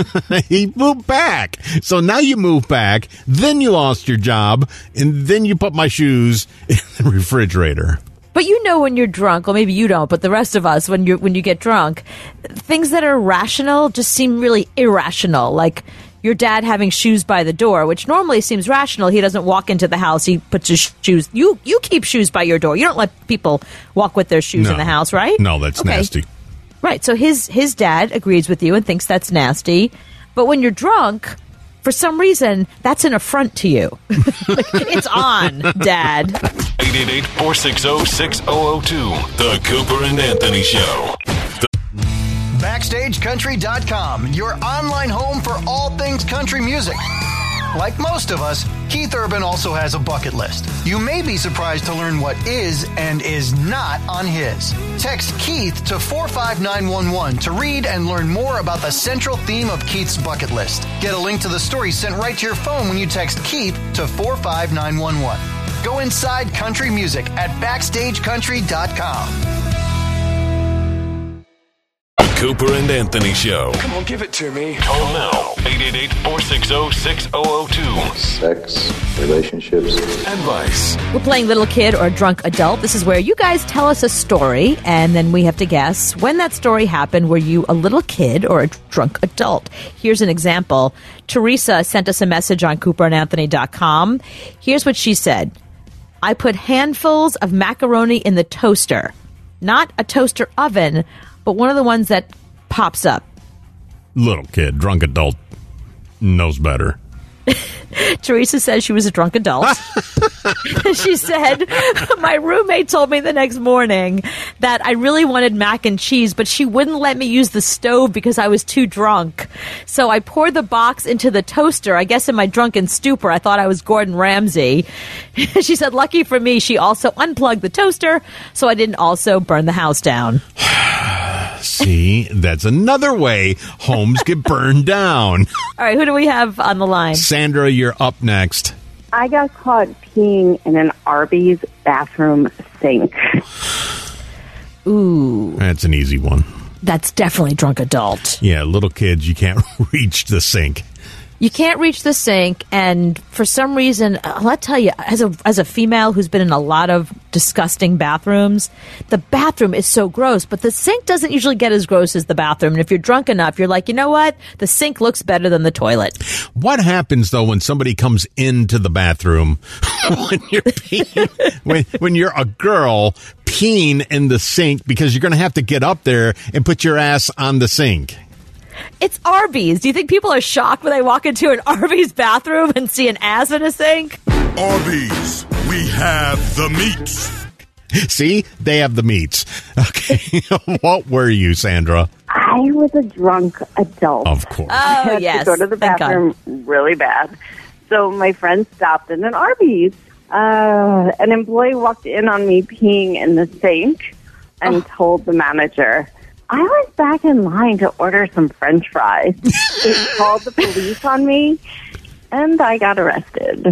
Speaker 4: He moved back. So now you move back, then you lost your job, and then you put my shoes in the refrigerator.
Speaker 3: But you know when you're drunk, well, maybe you don't, but the rest of us, when you when you get drunk, things that are rational just seem really irrational. Like your dad having shoes by the door, which normally seems rational. He doesn't walk into the house. He puts his shoes. You you keep shoes by your door. You don't let people walk with their shoes
Speaker 4: No.
Speaker 3: in the house, right?
Speaker 4: No, that's
Speaker 3: Okay.
Speaker 4: nasty.
Speaker 3: Right. So his his dad agrees with you and thinks that's nasty. But when you're drunk, for some reason, that's an affront to you. It's on, Dad.
Speaker 2: eight eight eight, four six zero, six zero zero two. The Cooper and Anthony Show.
Speaker 11: Backstage Country dot com, your online home for all things country music. Like most of us, Keith Urban also has a bucket list. You may be surprised to learn what is and is not on his. Text Keith to four five nine one one to read and learn more about the central theme of Keith's bucket list. Get a link to the story sent right to your phone when you text Keith to four five nine one one. Go inside country music at Backstage Country dot com.
Speaker 2: Cooper and Anthony Show.
Speaker 18: Come on, give it to me.
Speaker 2: Call now. eight eight eight, four six zero, six zero zero two.
Speaker 7: Sex, relationships,
Speaker 2: Advice.
Speaker 3: We're playing little kid or drunk adult. This is where you guys tell us a story, and then we have to guess when that story happened. Were you a little kid or a drunk adult? Here's an example. Teresa sent us a message on Cooper and Anthony dot com. Here's what she said. I put handfuls of macaroni in the toaster. Not a toaster oven, but one of the ones that pops up.
Speaker 4: Little kid, drunk adult, knows better.
Speaker 3: Teresa says she was a drunk adult. She said, my roommate told me the next morning that I really wanted mac and cheese, but she wouldn't let me use the stove because I was too drunk. So I poured the box into the toaster. I guess in my drunken stupor, I thought I was Gordon Ramsay. She said, lucky for me, she also unplugged the toaster, so I didn't also burn the house down.
Speaker 4: See, that's another way homes get burned down.
Speaker 3: All right, who do we have on the line?
Speaker 4: Sandra, you're up next.
Speaker 20: I got caught peeing in an Arby's bathroom sink.
Speaker 3: Ooh.
Speaker 4: That's an easy one.
Speaker 3: That's definitely drunk adult.
Speaker 4: Yeah, little kids, you can't reach the sink.
Speaker 3: You can't reach the sink, and for some reason, I'll tell you, as a as a female who's been in a lot of disgusting bathrooms, the bathroom is so gross, but the sink doesn't usually get as gross as the bathroom. And if you're drunk enough, you're like, you know what? The sink looks better than the toilet.
Speaker 4: What happens, though, when somebody comes into the bathroom when you're peeing, when, when you're a girl peeing in the sink, because you're going to have to get up there and put your ass on the sink?
Speaker 3: It's Arby's. Do you think people are shocked when they walk into an Arby's bathroom and see an ass in a sink?
Speaker 21: Arby's, we have the meats.
Speaker 4: See? They have the meats. Okay. What were you, Sandra?
Speaker 20: I was a drunk adult.
Speaker 4: Of course.
Speaker 3: Oh,
Speaker 20: I had
Speaker 3: yes.
Speaker 20: to go to the
Speaker 3: Thank
Speaker 20: bathroom
Speaker 3: God.
Speaker 20: really bad. So my friend stopped in an Arby's. Uh, an employee walked in on me peeing in the sink and oh. told the manager, I was back in line to order some French fries. It called the police on me, and I got arrested.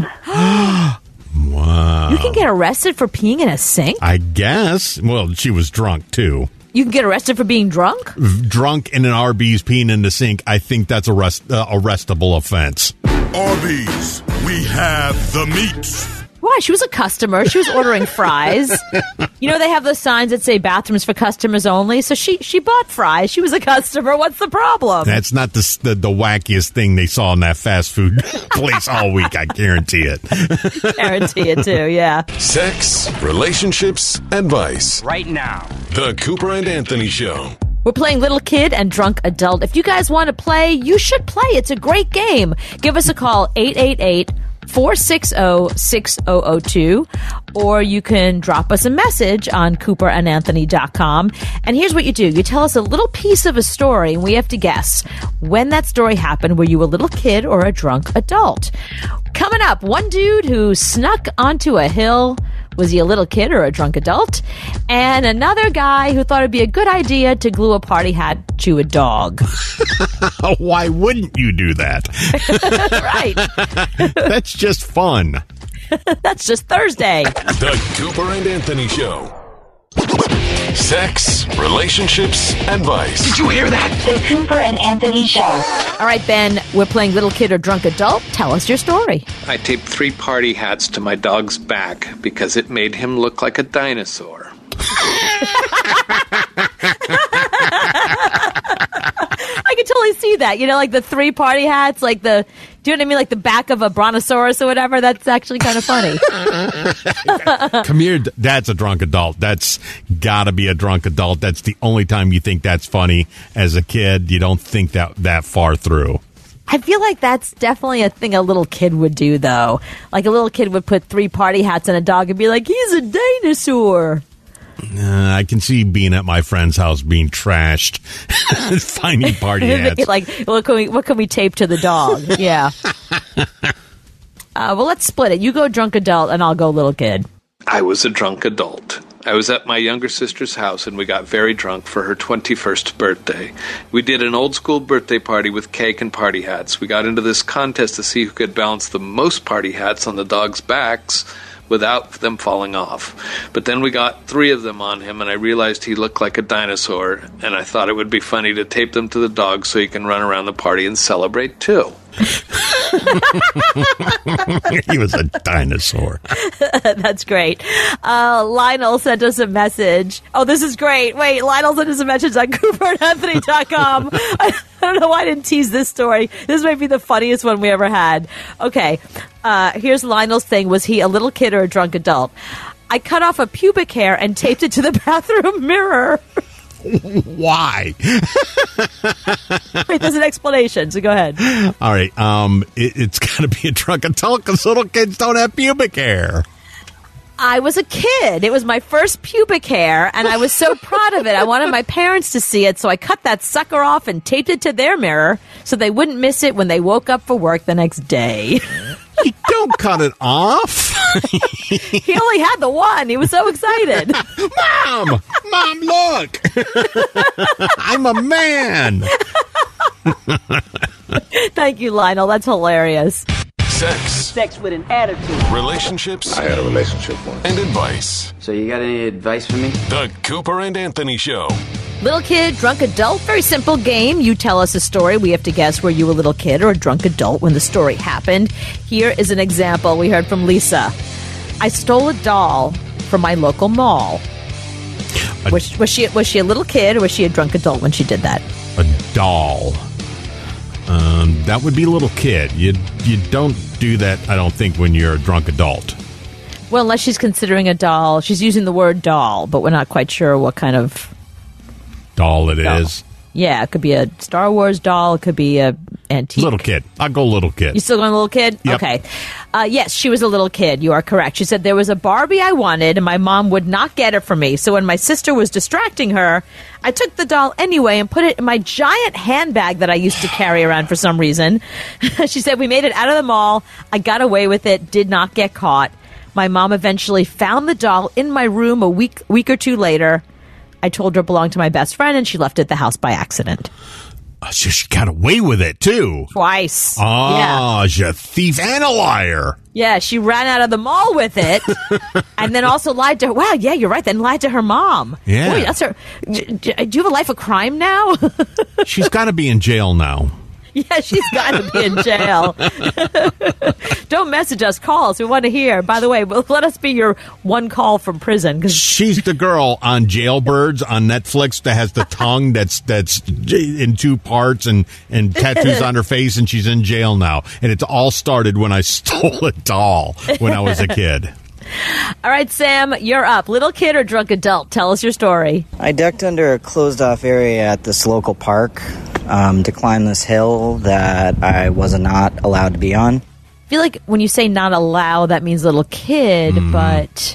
Speaker 4: Wow.
Speaker 3: You can get arrested for peeing in a sink?
Speaker 4: I guess. Well, she was drunk, too.
Speaker 3: You can get arrested for being drunk?
Speaker 4: Drunk in an Arby's peeing in the sink, I think that's a arrest, uh, arrestable offense.
Speaker 21: Arby's, we have the meats.
Speaker 3: Why? She was a customer. She was ordering fries. You know, they have those signs that say bathrooms for customers only. So she, she bought fries. She was a customer. What's the problem?
Speaker 4: That's not the, the, the wackiest thing they saw in that fast food place all week. I guarantee it.
Speaker 3: Guarantee it, too. Yeah.
Speaker 2: Sex, relationships, advice.
Speaker 9: Right now.
Speaker 2: The Cooper and Anthony Show.
Speaker 3: We're playing Little Kid and Drunk Adult. If you guys want to play, you should play. It's a great game. Give us a call, eight eight eight, four six zero, six zero zero two, or you can drop us a message on cooper and anthony dot com. And here's what you do. You tell us a little piece of a story, and we have to guess when that story happened. Were you a little kid or a drunk adult? Coming up, one dude who snuck onto a hill. Was he a little kid or a drunk adult? And another guy who thought it'd be a good idea to glue a party hat to a dog.
Speaker 4: Why wouldn't you do that?
Speaker 3: Right.
Speaker 4: That's just fun.
Speaker 3: That's just Thursday.
Speaker 2: The Cooper and Anthony Show. Sex, relationships, advice.
Speaker 15: Did you hear that? The Cooper and Anthony Show.
Speaker 3: All right, Ben, we're playing Little Kid or Drunk Adult. Tell us your story.
Speaker 22: I taped three party hats to my dog's back because it made him look like a dinosaur.
Speaker 3: I can totally see that. You know, like the three party hats, like the, do you know what I mean? Like the back of a brontosaurus or whatever. That's actually kind of funny.
Speaker 4: Come here. That's a drunk adult. That's got to be a drunk adult. That's the only time you think that's funny. As a kid, you don't think that that far through.
Speaker 3: I feel like that's definitely a thing a little kid would do, though. Like a little kid would put three party hats on a dog and be like, he's a dinosaur.
Speaker 4: Uh, I can see being at my friend's house being trashed, finding party hats.
Speaker 3: Like, what can we what can we tape to the dog? Yeah. Uh, well, let's split it. You go drunk adult, and I'll go little kid.
Speaker 22: I was a drunk adult. I was at my younger sister's house, and we got very drunk for her twenty-first birthday. We did an old-school birthday party with cake and party hats. We got into this contest to see who could balance the most party hats on the dogs' backs without them falling off. But then we got three of them on him, and I realized he looked like a dinosaur, and I thought it would be funny to tape them to the dog so he can run around the party and celebrate, too.
Speaker 4: He was a dinosaur.
Speaker 3: That's great. Uh, Lionel sent us a message. Oh, this is great. Wait, Lionel sent us a message on cooper and anthony dot com. I, I don't know why I didn't tease this story. This might be the funniest one we ever had. Okay, uh, here's Lionel's thing. Was he a little kid or a drunk adult? I cut off a pubic hair and taped it to the bathroom mirror.
Speaker 4: Why?
Speaker 3: Wait, there's an explanation, so go ahead.
Speaker 4: All right. Um, it, it's got to be a drunk adult because little kids don't have pubic hair.
Speaker 3: I was a kid. It was my first pubic hair, and I was so proud of it. I wanted my parents to see it, so I cut that sucker off and taped it to their mirror so they wouldn't miss it when they woke up for work the next day.
Speaker 4: You don't cut it off.
Speaker 3: He only had the one. He was so excited.
Speaker 4: Mom! Mom, look! I'm a man!
Speaker 3: Thank you, Lionel. That's hilarious.
Speaker 2: Sex.
Speaker 5: Sex with an attitude.
Speaker 2: Relationships.
Speaker 7: I had a relationship once.
Speaker 2: And advice.
Speaker 5: So you got any advice for me?
Speaker 2: The Cooper and Anthony Show.
Speaker 3: Little kid, drunk adult, very simple game. You tell us a story. We have to guess were you a little kid or a drunk adult when the story happened. Here is an example we heard from Lisa. I stole a doll from my local mall. Was, was she was she a little kid or was she a drunk adult when she did that?
Speaker 4: A doll. Um, that would be a little kid. You you don't do that, I don't think, when you're a drunk adult.
Speaker 3: Well, unless she's considering a doll. She's using the word doll, but we're not quite sure what kind of
Speaker 4: doll it
Speaker 3: doll.
Speaker 4: is.
Speaker 3: Yeah, it could be a Star Wars doll. It could be a antique.
Speaker 4: Little kid. I'll go little kid.
Speaker 3: You still going little kid?
Speaker 4: Yep.
Speaker 3: Okay. Uh, yes, she was a little kid. You are correct. She said there was a Barbie I wanted, and my mom would not get it for me. So when my sister was distracting her, I took the doll anyway and put it in my giant handbag that I used to carry around for some reason. She said we made it out of the mall. I got away with it, did not get caught. My mom eventually found the doll in my room a week week or two later. I told her it belonged to my best friend, and she left it at the house by accident.
Speaker 4: Oh, so she got away with it, too.
Speaker 3: Twice.
Speaker 4: Ah,
Speaker 3: yeah.
Speaker 4: she's a thief and a liar.
Speaker 3: Yeah, she ran out of the mall with it, and then also lied to her. Wow, yeah, you're right. Then lied to her mom.
Speaker 4: Yeah.
Speaker 3: Boy, that's her. Do, do you have a life of crime now?
Speaker 4: She's got to be in jail now.
Speaker 3: Yeah, she's got to be in jail. Don't message us. Call us. We want to hear. By the way, let us be your one call from prison. Cause
Speaker 4: she's the girl on Jailbirds on Netflix that has the tongue that's that's in two parts and, and tattoos on her face, and she's in jail now. And it all started when I stole a doll when I was a kid.
Speaker 3: All right, Sam, you're up. Little kid or drunk adult? Tell us your story.
Speaker 6: I ducked under a closed-off area at this local park um, to climb this hill that I was not allowed to be on.
Speaker 3: I feel like when you say not allowed, that means little kid, mm. but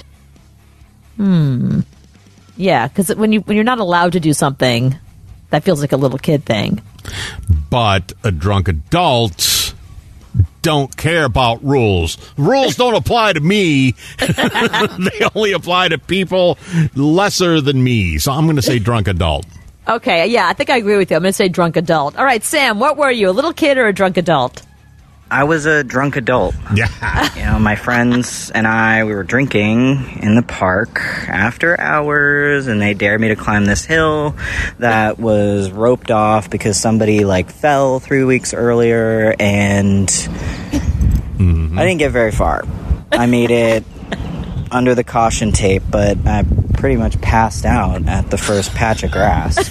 Speaker 3: hmm, yeah, because when you when you're not allowed to do something, that feels like a little kid thing.
Speaker 4: But a drunk adult don't care about rules. Rules don't apply to me. They only apply to people lesser than me. So I'm going to say drunk adult.
Speaker 3: Okay, yeah, I think I agree with you. I'm going to say drunk adult. All right, Sam, what were you, a little kid or a drunk adult?
Speaker 6: I was a drunk adult.
Speaker 4: Yeah.
Speaker 6: You know, my friends and I, we were drinking in the park after hours, and they dared me to climb this hill that was roped off because somebody, like, fell three weeks earlier, and mm-hmm. I didn't get very far. I made it under the caution tape, but I pretty much passed out at the first patch of grass.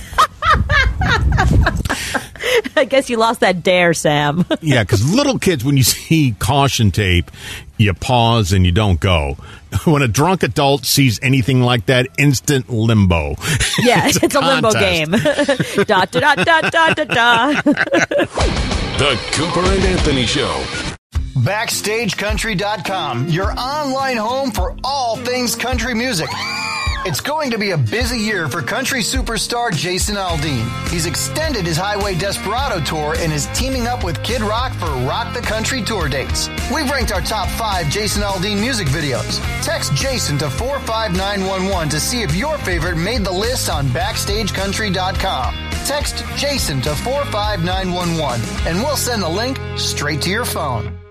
Speaker 3: I guess you lost that dare, Sam.
Speaker 4: Yeah, because little kids, when you see caution tape, you pause and you don't go. When a drunk adult sees anything like that, instant limbo.
Speaker 3: Yeah,
Speaker 4: it's a,
Speaker 3: it's a limbo game. da, da, da, da, da, da, da.
Speaker 2: The Cooper and Anthony Show.
Speaker 11: Backstage Country dot com, your online home for all things country music. It's going to be a busy year for country superstar Jason Aldean. He's extended his Highway Desperado tour and is teaming up with Kid Rock for Rock the Country tour dates. We've ranked our top five Jason Aldean music videos. Text Jason to four five nine one one to see if your favorite made the list on Backstage Country dot com. Text Jason to four five nine one one and we'll send the link straight to your phone.